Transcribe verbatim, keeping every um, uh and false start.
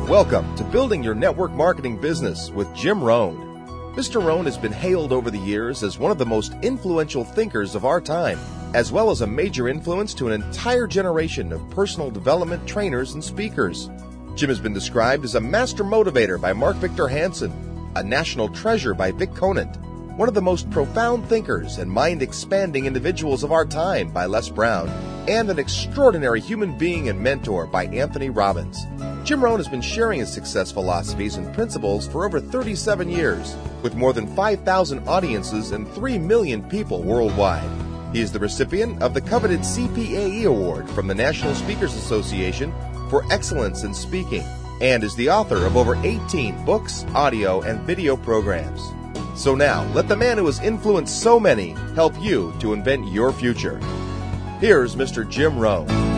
Welcome to Building Your Network Marketing Business with Jim Rohn. Mister Rohn has been hailed over the years as one of the most influential thinkers of our time, as well as a major influence to an entire generation of personal development trainers and speakers. Jim has been described as a master motivator by Mark Victor Hansen, a national treasure by Vic Conant, one of the most profound thinkers and mind-expanding individuals of our time by Les Brown, and an extraordinary human being and mentor by Anthony Robbins. Jim Rohn has been sharing his success philosophies and principles for over thirty-seven years, with more than five thousand audiences and three million people worldwide. He is the recipient of the coveted C P A E Award from the National Speakers Association for excellence in speaking, and is the author of over eighteen books, audio, and video programs. So now, let the man who has influenced so many help you to invent your future. Here's Mister Jim Rohn.